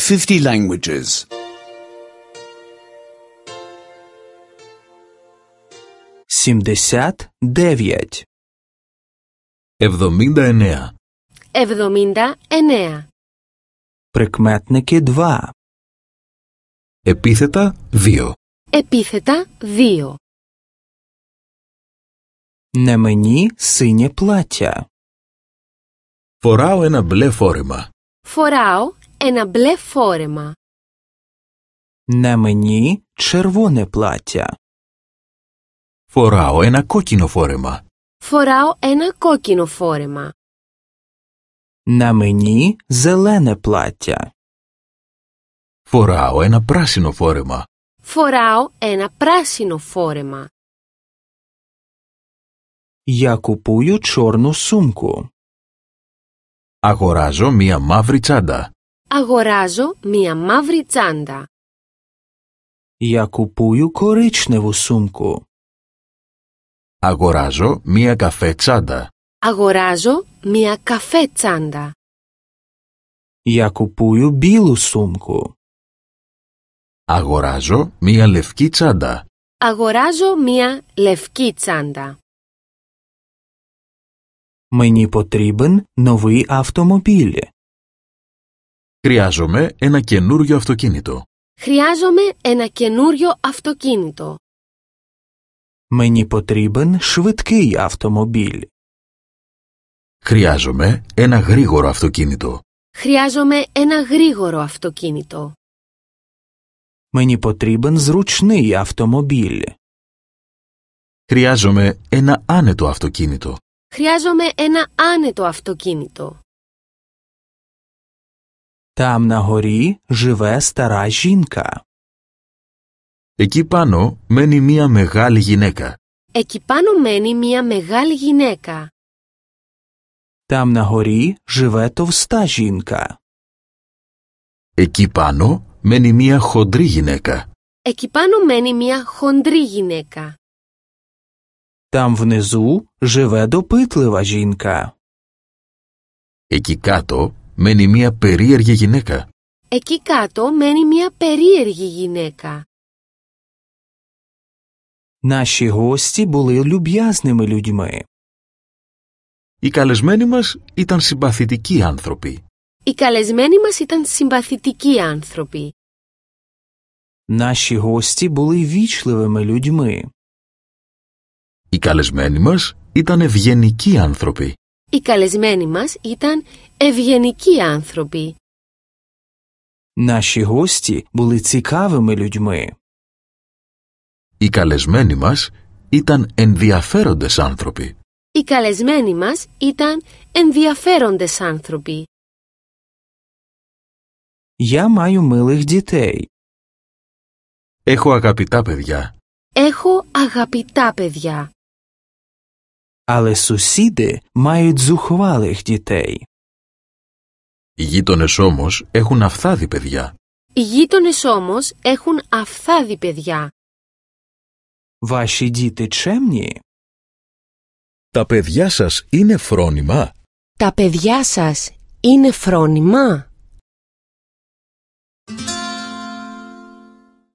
50 languages. 79. 79. 79. Прикметники 2. Επίθετα 2. Επίθετα 2. Не мені синє плаття. Φοράω ένα μπλε φόρεμα. Φοράω ένα μπλε φόρεμα. Не мені червоне плаття. Φοράω ένα κόκκινο φόρεμα. Φοράω ένα κόκκινο φόρεμα. Не мені зелене плаття. Φοράω ένα πράσινο φόρεμα. Φοράω ένα πράσινο φόρεμα. Я купую чорну сумку. Αγοράζω μία μαύρη τσάντα. Αγοράζω μία μαύρη τσάντα. Я купую коричневу сумку. Αγοράζω μία καφέ τσάντα. Αγοράζω μία καφέ τσάντα. Я купую білу сумку. Αγοράζω μία λευκή τσάντα. Αγοράζω μία λευκή τσάντα. Мені потрібен новий автомобіль. Χρειάζομαι ένα καινούριο αυτοκίνητο. Χρειάζομαι ένα καινούριο αυτοκίνητο. Мені потрібен швидкий автомобіль. Χρειάζομαι ένα γρήγορο αυτοκίνητο. Χρειάζομαι ένα γρήγορο αυτοκίνητο. Мені потрібен зручний автомобіль. Χρειάζομαι ένα άνετο αυτοκίνητο. Χρειάζομαι ένα άνετο αυτοκίνητο. Там на горі живе стара жінка. Εκεί πάνω μένει μία μεγάλη γυναίκα. Εκεί πάνω μένει μία μεγάλη γυναίκα. Там на горі живе товста жінка. Εκεί πάνω μένει μία χοντρή γυναίκα. Εκεί πάνω μένει μία χοντρή γυναίκα. Там внизу живе допитлива жінка. Εκεί κάτω μένει μία περίεργη γυναίκα. Εκεί κάτω μένει μία περίεργη γυναίκα. Наші гості були люб'язними людьми. Οι καλεσμένοι μας ήταν συμπαθητικοί άνθρωποι. Οι καλεσμένοι μας ήταν συμπαθητικοί άνθρωποι. Наші гості були вічливими людьми. Οι καλεσμένοι μας ήταν ευγενικοί άνθρωποι. Οι καλεσμένοι μας ήταν ευγενικοί άνθρωποι. Наші гості були цікавими людьми. Οι καλεσμένοι μας ήταν ενδιαφέροντες άνθρωποι. Οι καλεσμένοι μας ήταν ενδιαφέροντες άνθρωποι. Я маю милих дітей. Έχω αγαπητά παιδιά. Έχω αγαπητά παιδιά. Але сусіди мають зухвалих дітей. Οι γείτονες όμως έχουν αυθάδη παιδιά. Οι γείτονες όμως έχουν αυθάδη παιδιά. Ваші діти чемні? Τα παιδιά σας είναι φρόνημα? Τα παιδιά σας είναι φρόνημα?